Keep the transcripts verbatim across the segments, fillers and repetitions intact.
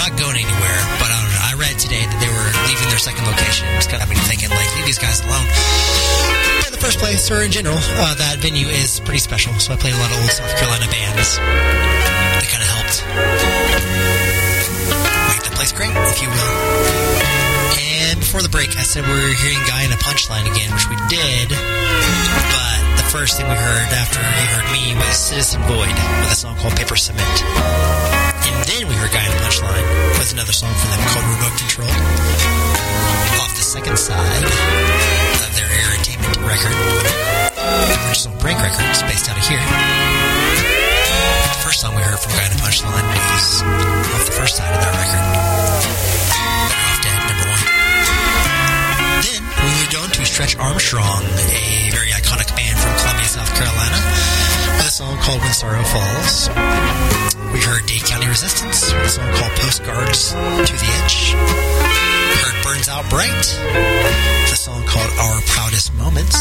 not going anywhere, but I don't know. I read today that they were leaving their second location. It's kind of got me thinking, like, leave these guys alone. In the first place, or in general, uh, that venue is pretty special. So I played a lot of old South Carolina bands. That kind of helped make the place great, if you will. And before the break, I said we were hearing Guy in a Punchline again, which we did. But the first thing we heard after you heard me was Citizen Void with a song called Paper Cement. And then we heard Guy in a Punchline with another song from them called Remote Control. Off the second side of their Airtainment record, which is on Break Records, based out of here. The first song we heard from Guy in a Punchline was off the first side of that record. Better Off Dead, number one. Then we moved on to Stretch Armstrong, a very iconic band from Columbia, South Carolina, with a song called When Sorrow Falls. We heard Dade County Resistance with a song called Postcards to the Edge. We heard Burns Out Bright with a song called Our Proudest Moments.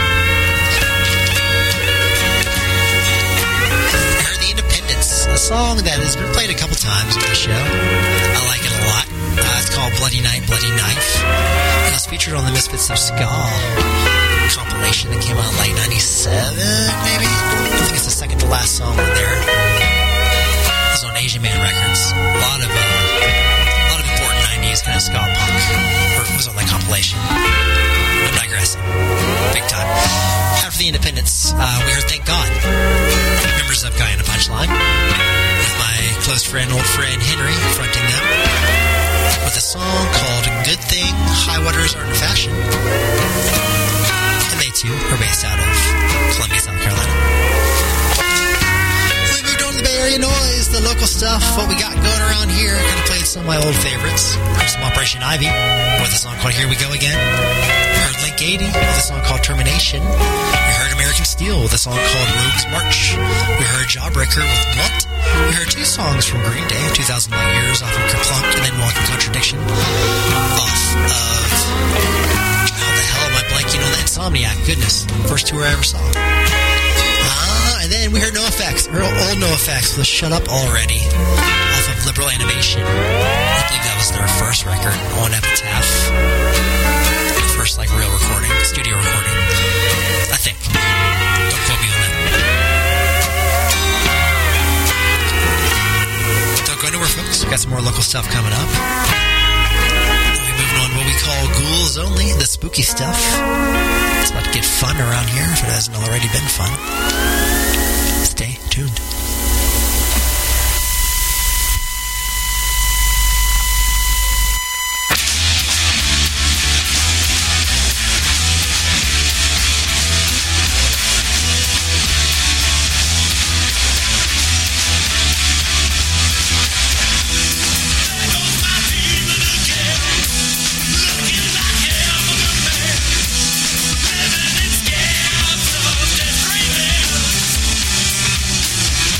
We heard The Independents, a song that has been played a couple times on the show. I like it a lot. Uh, it's called Bloody Night, Bloody Knife. It was featured on the Misfits of Ska compilation that came out in like ninety-seven, maybe? I think it's the second to last song on there. It was on Asian Man Records. A lot of, uh, a lot of important nineties kind of ska punk was on that compilation. I'm digressing. Big time. After The Independents, uh, we heard Thank God. Members of Guy in a Punchline. With my close friend, old friend Henry, fronting them. With a song called Good Thing High Waters Are in Fashion. And they too are based out of Columbia, South Carolina. We moved on to the Bay Area Noise, the local stuff, what we got going around here. Kind of played some of my old favorites. Heard some Operation Ivy with a song called Here We Go Again. We heard Link eighty with a song called Termination. We heard American Steel with a song called Rogue's March. We heard Jawbreaker with Blunt. We heard two songs from Green Day, two thousand Light Years off of Kerplunk, and then Walking Contradiction off of... How the hell am I blanking on the Insomniac? Goodness. First tour I ever saw. Uh, and then we heard NoFX, or old NoFX with Shut Up Already off of Liberal Animation. I believe that was their first record on Epitaph. The first, like, real recording, studio recording. I think. Don't quote me on that. Don't go anywhere, folks. We've got some more local stuff coming up. We'll be moving on to what we call Ghouls Only, the spooky stuff. It's about to get fun around here if it hasn't already been fun. Stay tuned. Living in scams of desperate men.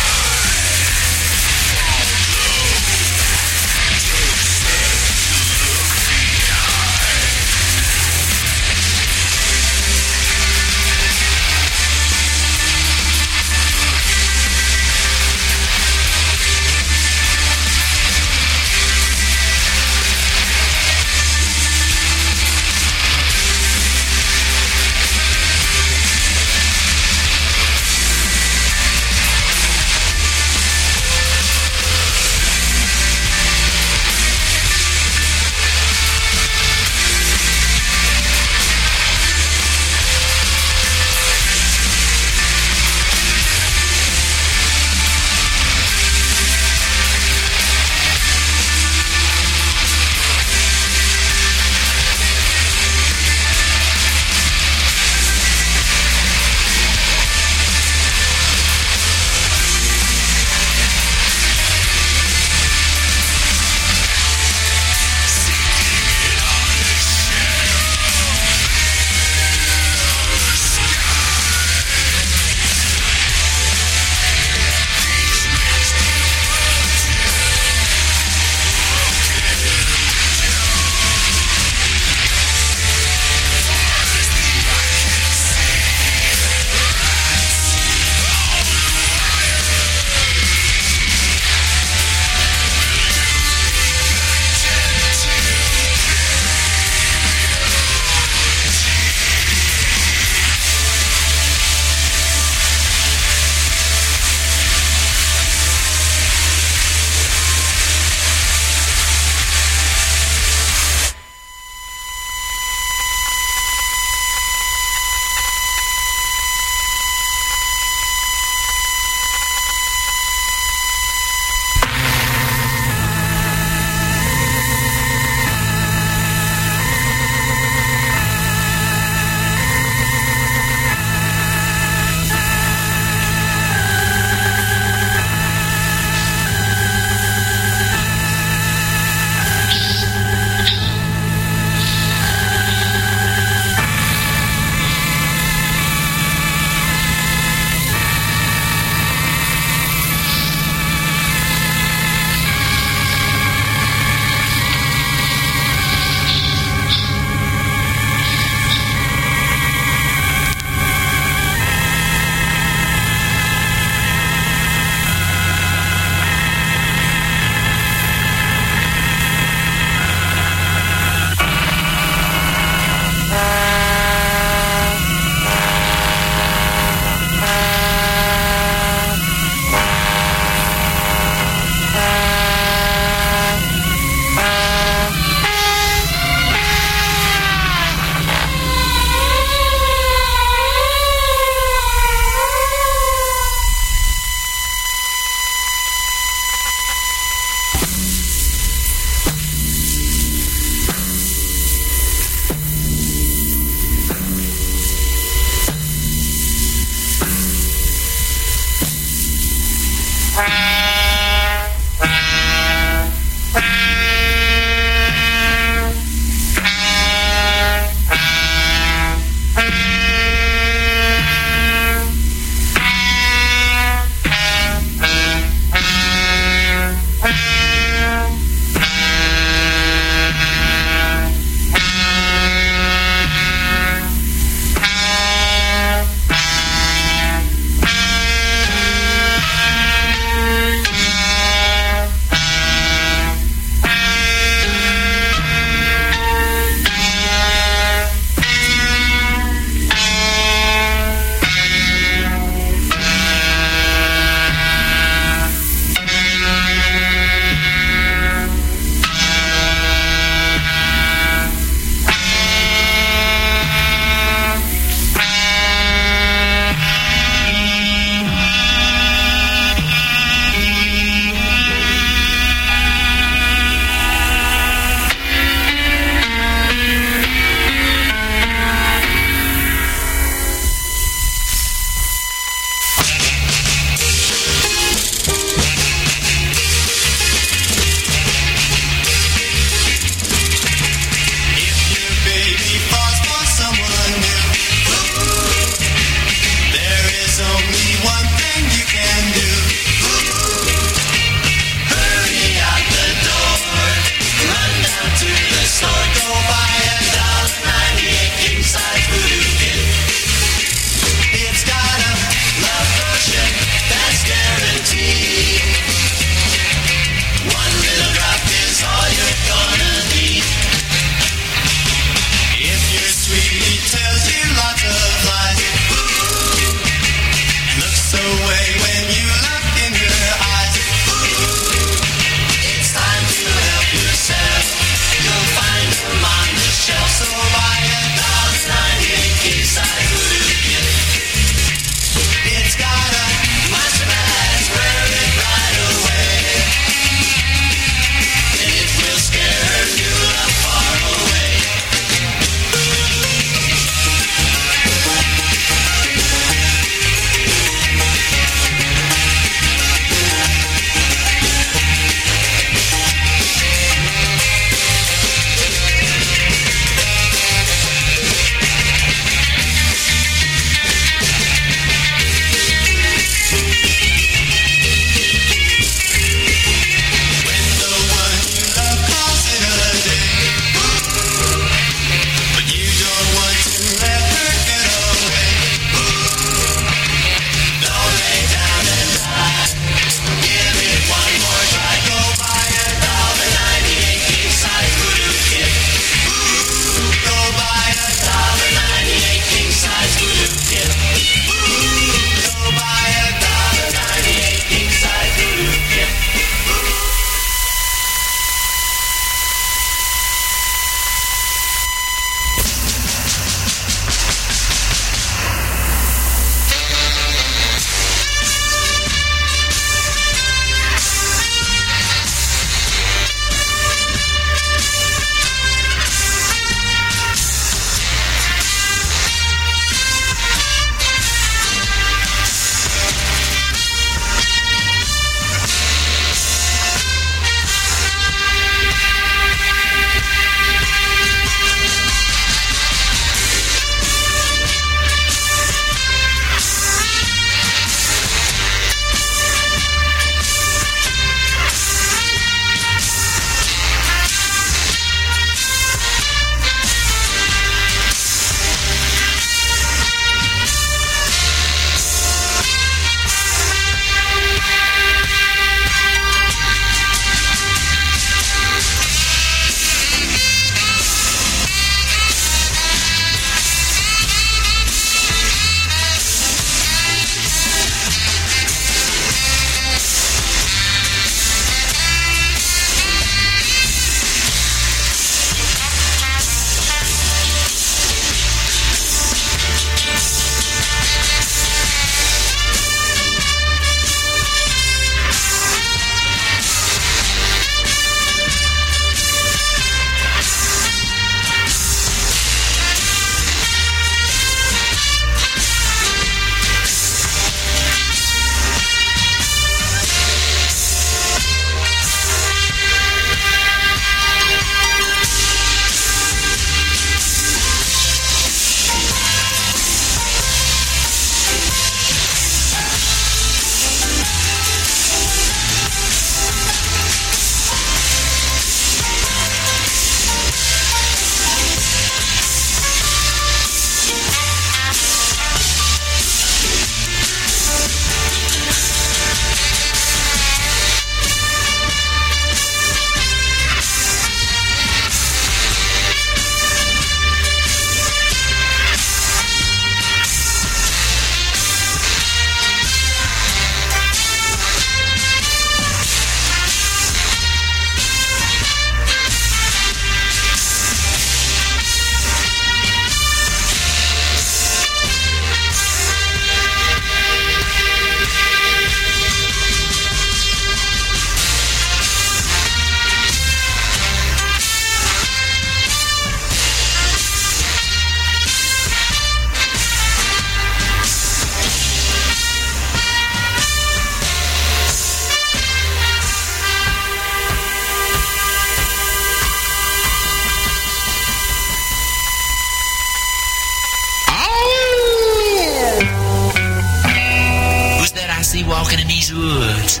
walking in these woods?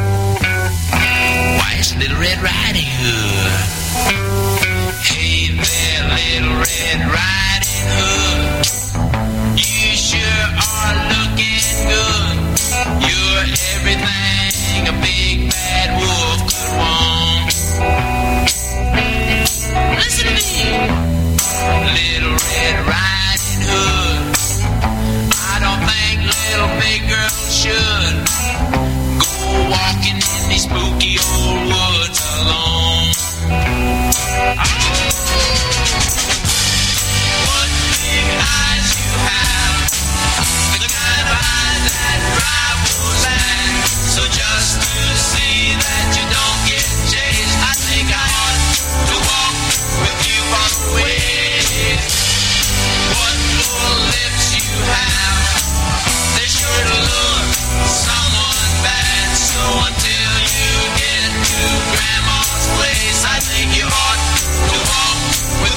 Why, it's Little Red Riding Hood. Hey there, Little Red Riding Hood. You sure are looking good. You're everything a big bad wolf could want. Listen to me, Little Red Riding Hood. I don't think little big girls should go walking in these spooky old woods alone. What big eyes you have, the kind of eyes that drive wolves mad. So just to see that you don't get chased, I think I ought to walk with you on the way. What full lips you have, they sure to look someone bad. So until you get to Grandma's place, I think you ought to walk with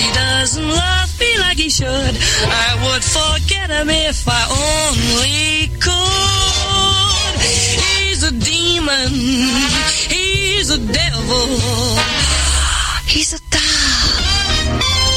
he doesn't love me like he should. I would forget him if I only could. He's a demon. He's a devil. He's a dog.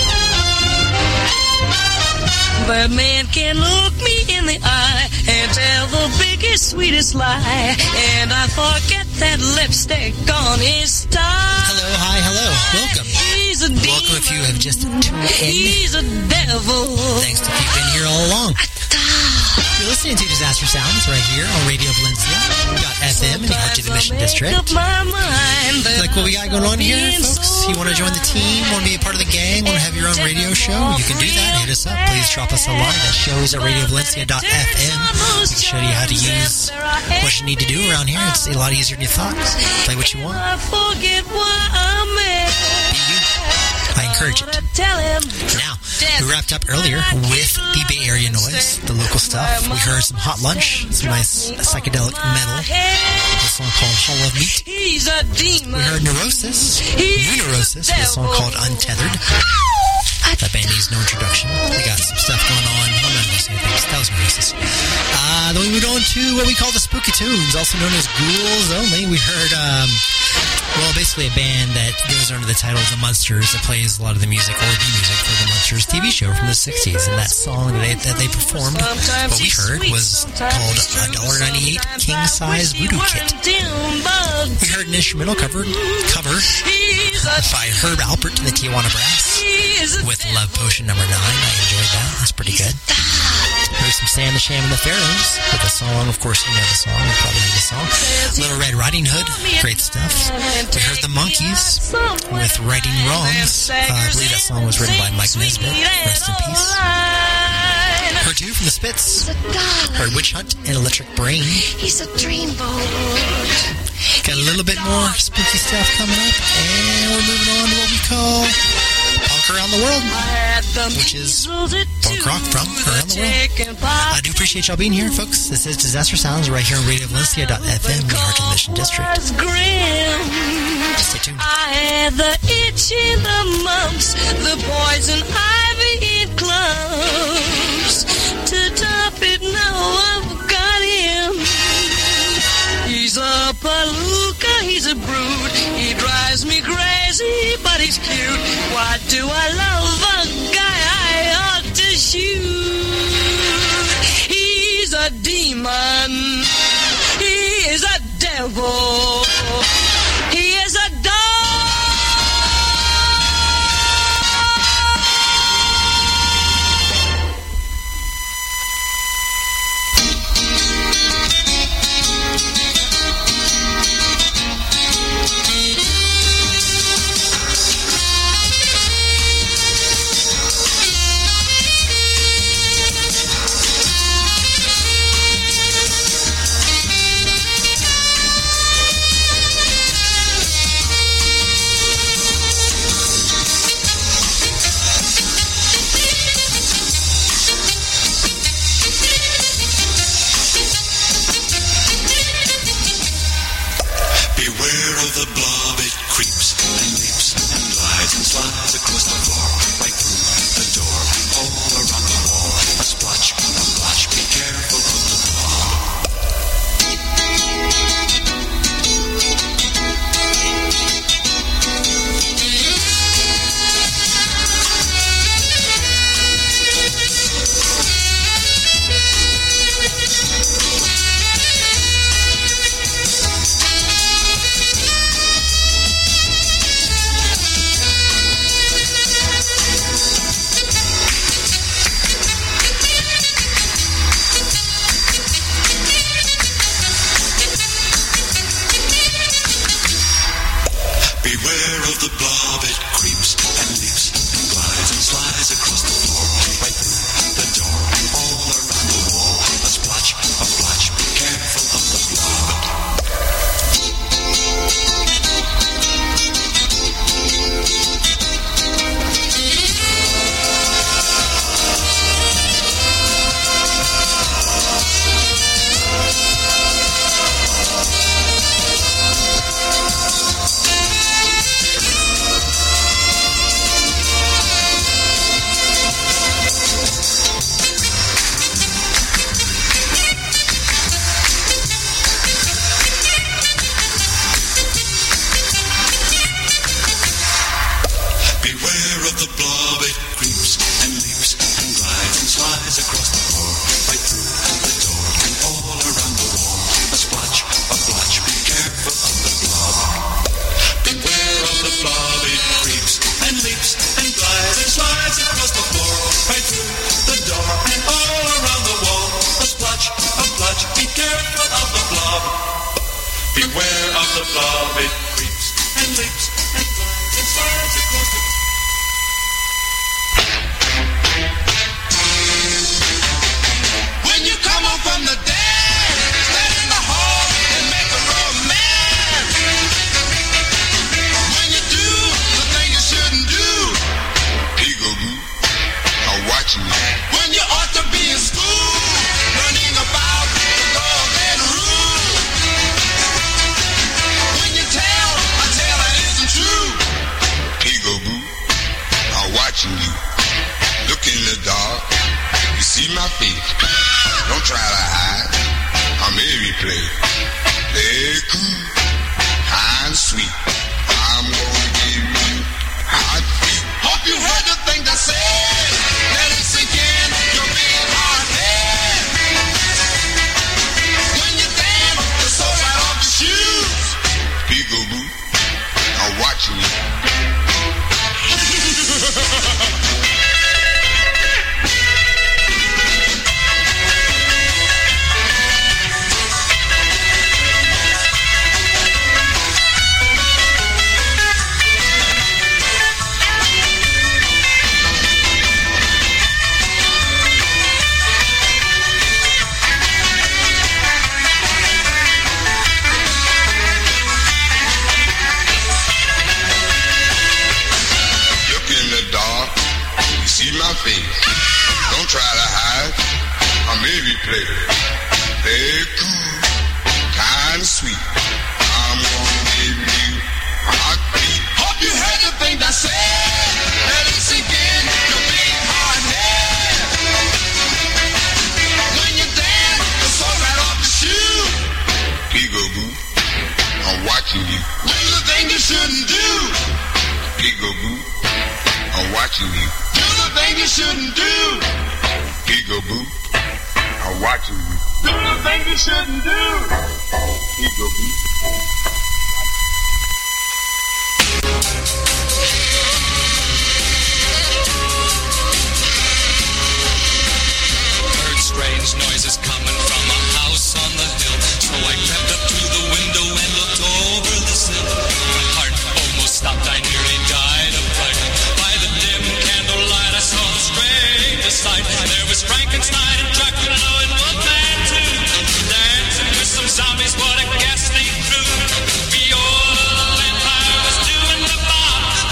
But man can look me in the eye and tell the biggest, sweetest lie. And I forget that lipstick on his tie. Hello, hi, hello. Welcome. He's a demon. Welcome if you have just tuned in. He's a devil. Thanks if you've been here all along. You're listening to Disaster Sounds right here on Radio Valencia dot F M in the heart of the Mission District. Like what we got going on here, folks? You want to join the team? Want to be a part of the gang? Want to have your own radio show? You can do that. Hit us up. Please drop us a line at shows at Radio Valencia dot F M. We can show you how to use what you need to do around here. It's a lot easier than you thought. Play what you want. Be you. I encourage it. Now, we wrapped up earlier with the Bay Area noise, the local stuff. We heard some Hot Lunch, some nice psychedelic metal, a song called Hall of Meat. We heard Neurosis, New Neurosis, with a song called Untethered. That band needs no introduction. They got some stuff going on. I'm not going to say things. That was Neurosis. Uh, then we moved on to what we call the Spooky Tunes, also known as Ghouls Only. We heard, um, well, basically a band that goes under the title of The Munsters that plays a lot of the music, or the music for The Munsters T V show from the sixties. And that song that they, that they performed, what we heard, was called a one ninety-eight King Size Voodoo Kit. We heard an instrumental cover, cover by Herb Alpert and the Tijuana Brass with Love Potion number nine. I enjoyed that. That's pretty good. Heard some Sam the Sham and the Pharaohs with a song. Of course, you know the song. You probably know the song. Little Red Riding Hood. Great stuff. We heard the Monkees with Righting Wrongs. Uh, I believe that song was written by Mike Nesbitt. Rest in peace. Heard two from the Spits. Heard Witch Hunt and Electric Brain. He's a dreamboat. Got a little bit more spooky stuff coming up. And we're moving on to what we call Punk Around the World, which is punk rock from around the world. I do appreciate y'all being here, folks. This is Disaster Sounds right here on Radio Valencia dot F M in the heart of the Mission District. Stay tuned. I had the itch in the mumps, the poison ivy in clumps. To top it, now I've got him. He's a palooka, he's a brute. He drives me crazy, but he's cute. Why do I love a guy I ought to shoot? He's a demon. He is a devil. He is a dog. above it creeps and leaps and glides and slides across the... When you come home from the dance, stand in the hall and make a romance. When you do the thing you shouldn't do, peekaboo, I'm watching you. When you ought to be in school, learning about the golden rule. When you tell a tale that isn't true, peekaboo, I'm watching you. Look in the dark, you see my face. Don't try to hide, I'm every play. Play cool, kind of sweet. I'm gonna give you hot feet. Hope you heard the thing I said. Let it sink in your big hard head. When you dance, the soul right off your shoes. Peekaboo, I'm watching you. Don't try to hide, I'm every player. Play cool, kind of sweet. I'm gonna give you hot beat. Hope you heard the thing I said. Let it sink in your big hard head. When you dance, the soul right off the shoe. Peekaboo, I'm watching you. Do the thing you shouldn't do. Peekaboo, I'm watching you. Do the thing you shouldn't do. Peekaboo, I'm watching you. Do the thing you shouldn't do. Peekaboo. Heard strange noises coming from a house on the hill, so I crept up to the window and looked over the sill. My heart almost stopped, I nearly died of fright. By the dim candlelight I saw the strangest sight. There was Frankenstein and Dracula and Wolfman too, dancing with some zombies. What a ghastly crew! Viola the vampire was doing the bomb.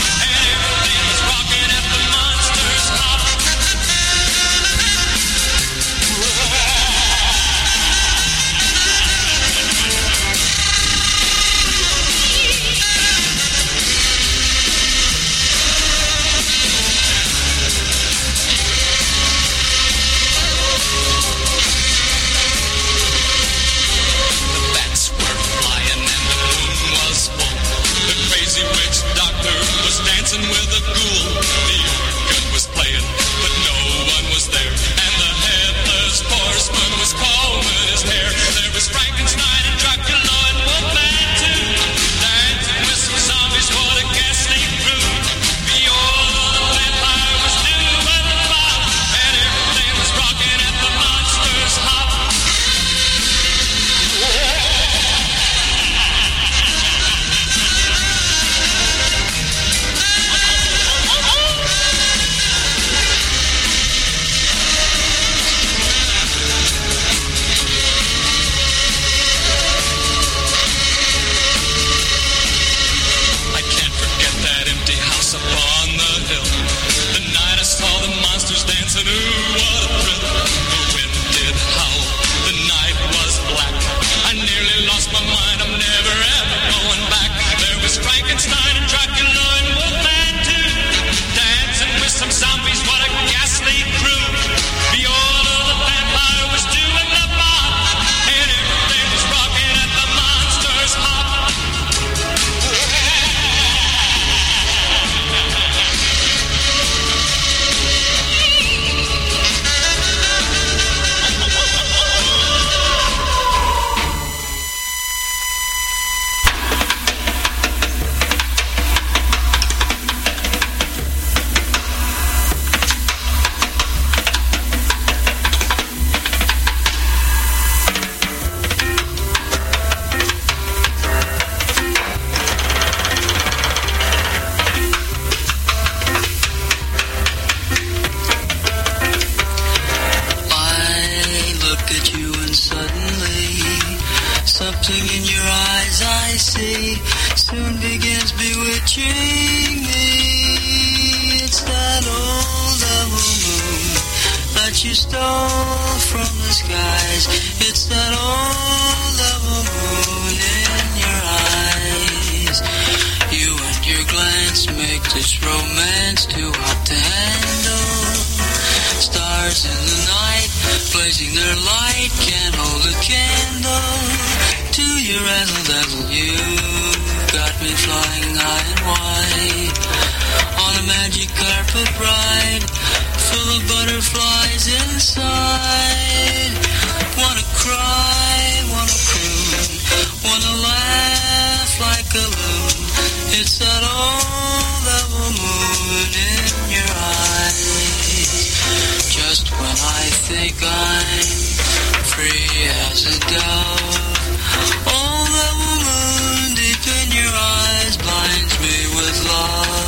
day soon begins bewitching me. It's that old devil moon that you stole from the skies. It's that old devil moon in your eyes. You and your glance make this romance too hot to handle. Stars in the night, blazing their light, can't hold a candle to your razzle dazzle. You got me flying high and wide on a magic carpet ride, full of butterflies inside. Wanna cry, wanna croon, wanna laugh like a loon. It's that old devil moon in your eyes. Just when I think I'm free as a dove, all that moon deep in your eyes blinds me with love.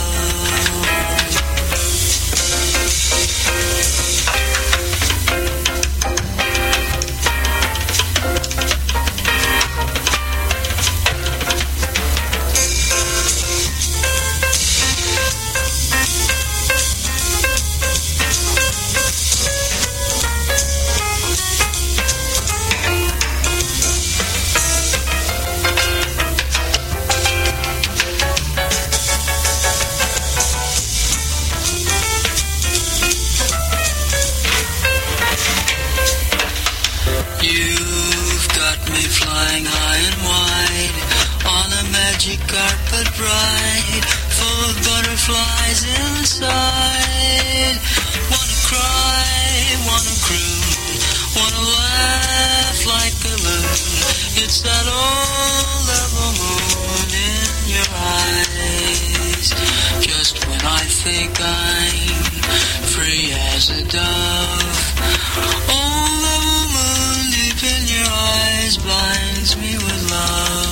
Carpet ride, full of butterflies inside. Wanna cry, wanna croon, wanna laugh like a loon. It's that old devil moon in your eyes. Just when I think I'm free as a dove, old devil moon deep in your eyes blinds me with love.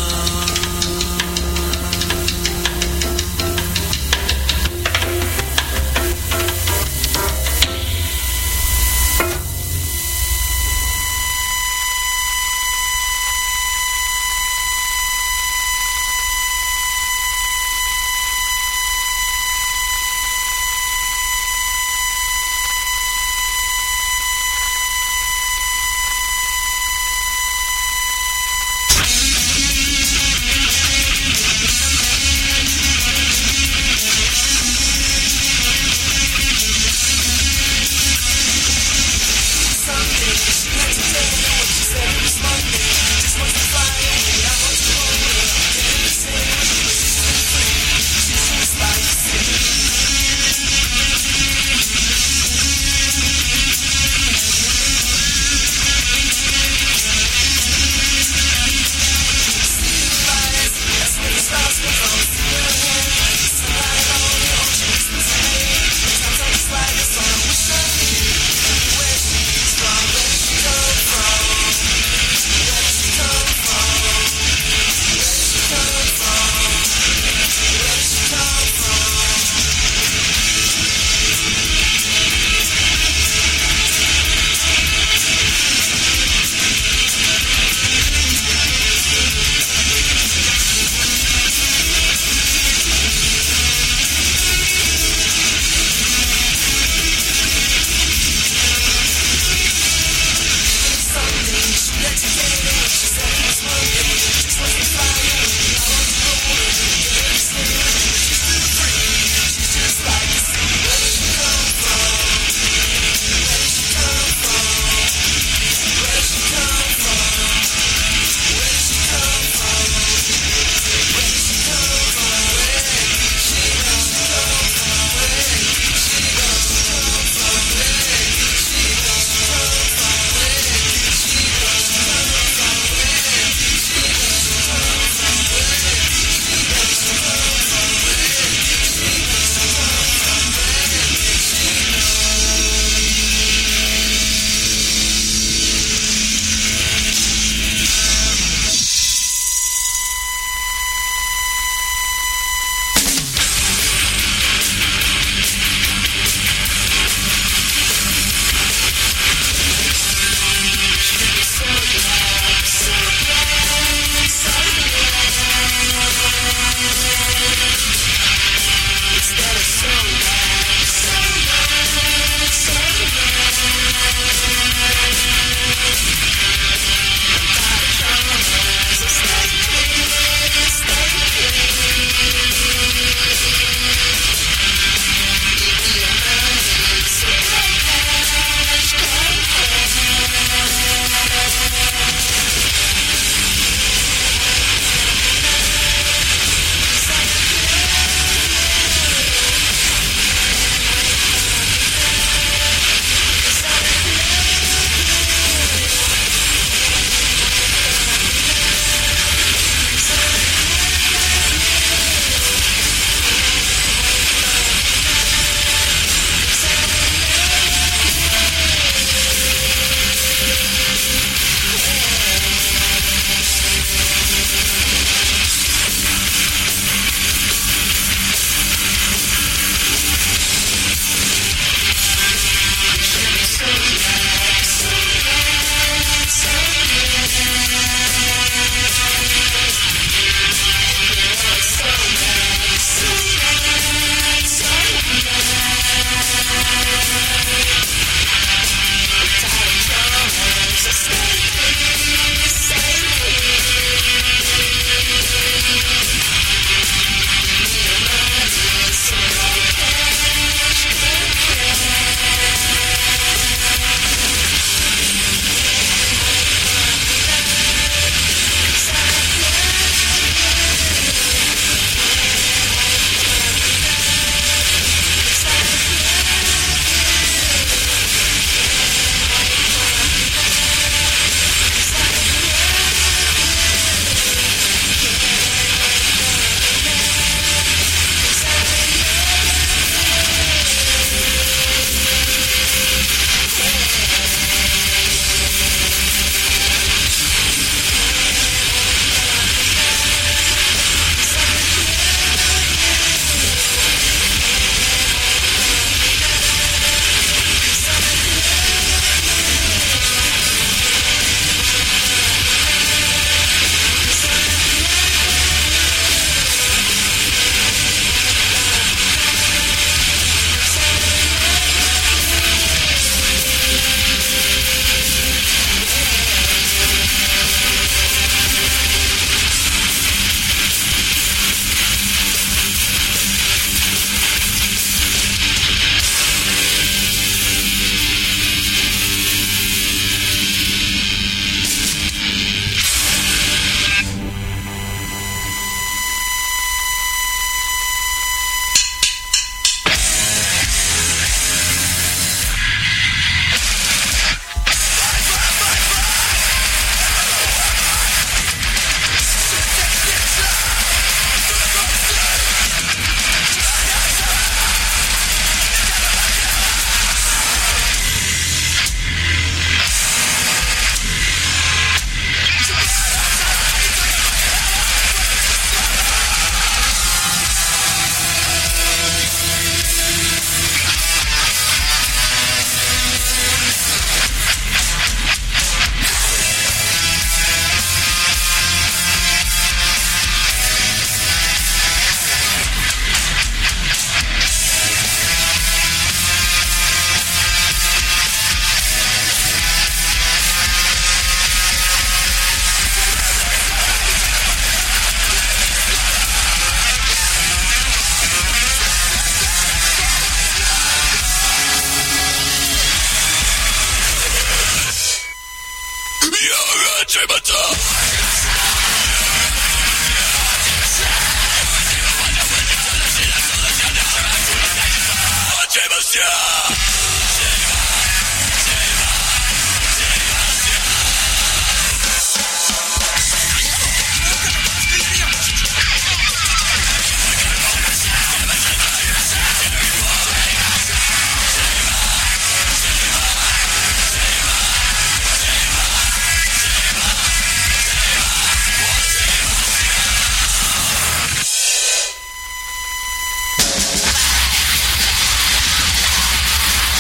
Bye.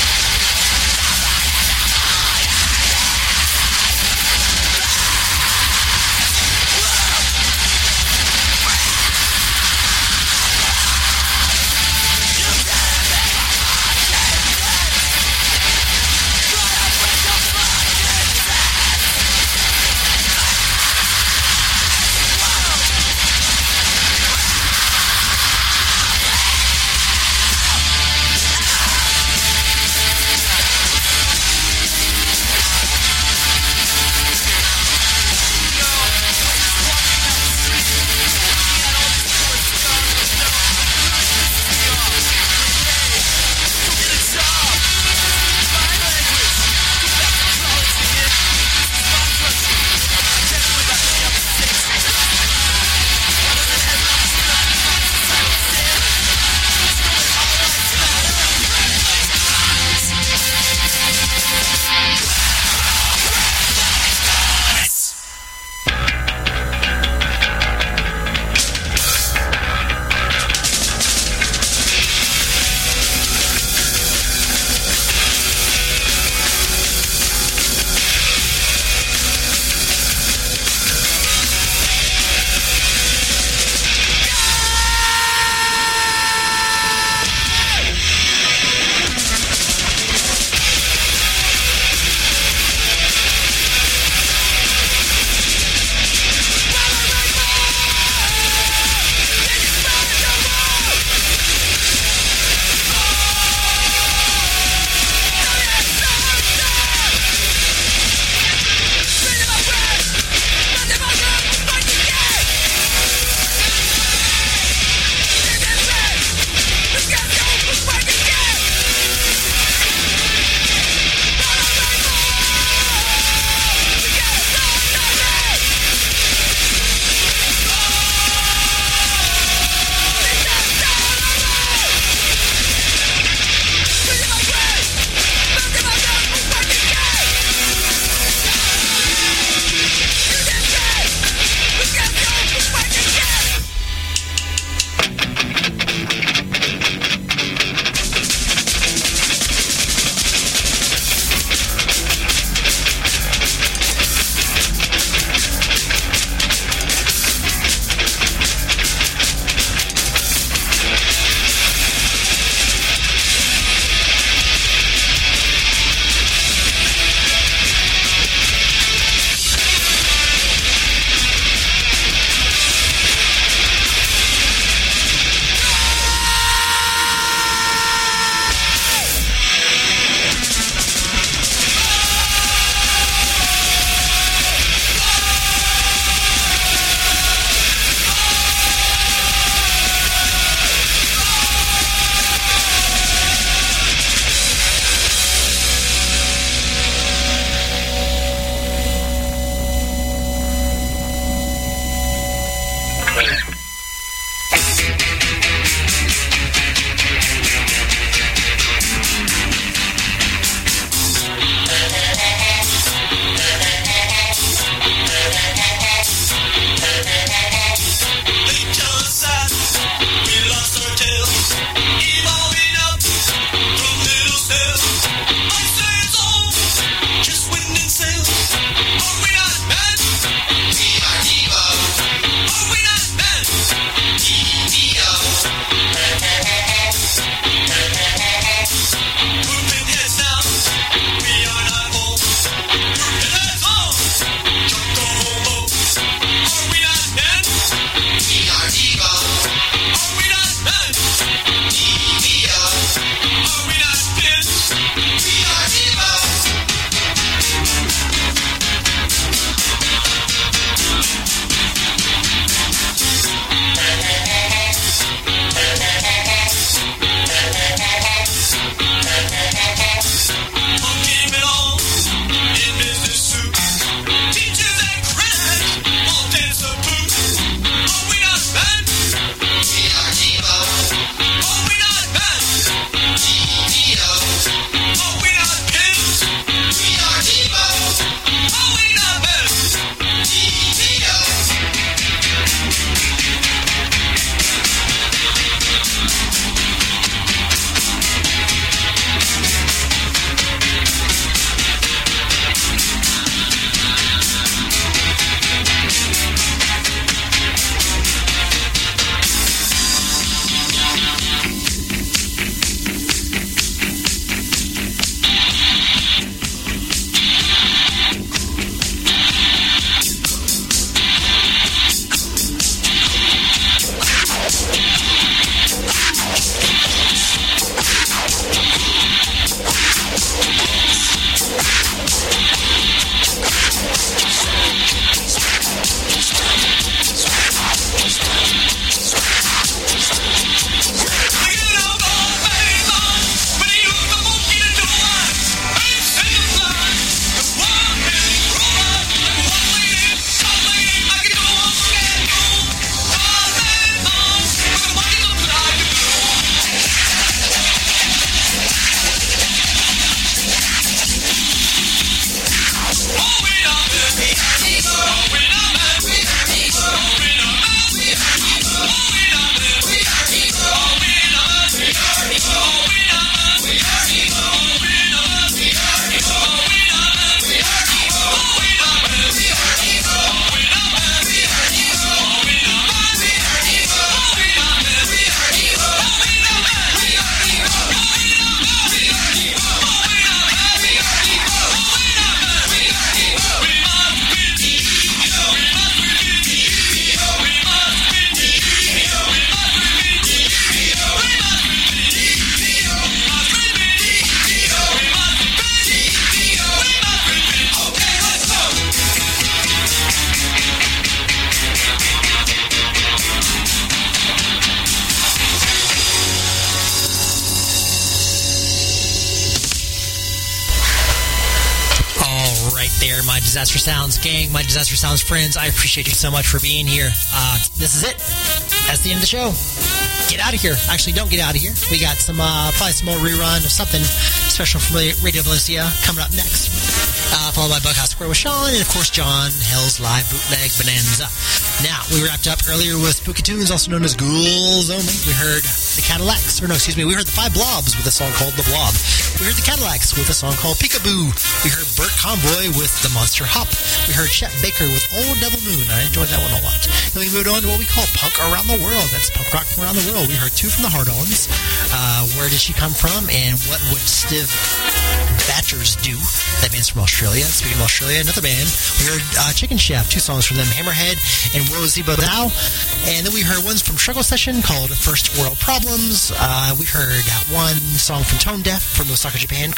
right there, my Disaster Sounds gang, my Disaster Sounds friends. I appreciate you so much for being here. Uh, this is it. That's the end of the show. Get out of here. Actually, don't get out of here. We got some, uh, probably some more rerun of something special from Radio Valencia coming up next. Uh, followed by Bughouse Square with Sean, and of course, John Hell's live bootleg bonanza. Now, we wrapped up earlier with Spooky Tunes, also known as Ghouls Only. We heard the Cadillacs, or no, excuse me, we heard the Five Blobs with a song called The Blob. We heard the Cadillacs with a song called Peekaboo. We heard Burt Convoy with The Monster Hop. We heard Chet Baker with Old Devil Moon. I enjoyed that one a lot. Then we moved on to what we call Punk Around the World. That's punk rock from around the world. We heard two from the Hard-Ons. Uh, where did she come from, and what would Stiv Batchers do? That band's from Australia. Speaking of Australia, another band. We heard uh, Chicken Chef, two songs from them, Hammerhead and Rosie Bodao. And then we heard ones from Struggle Session called First World Problems. Uh, we heard one song from Tone Deaf from Osaka, Japan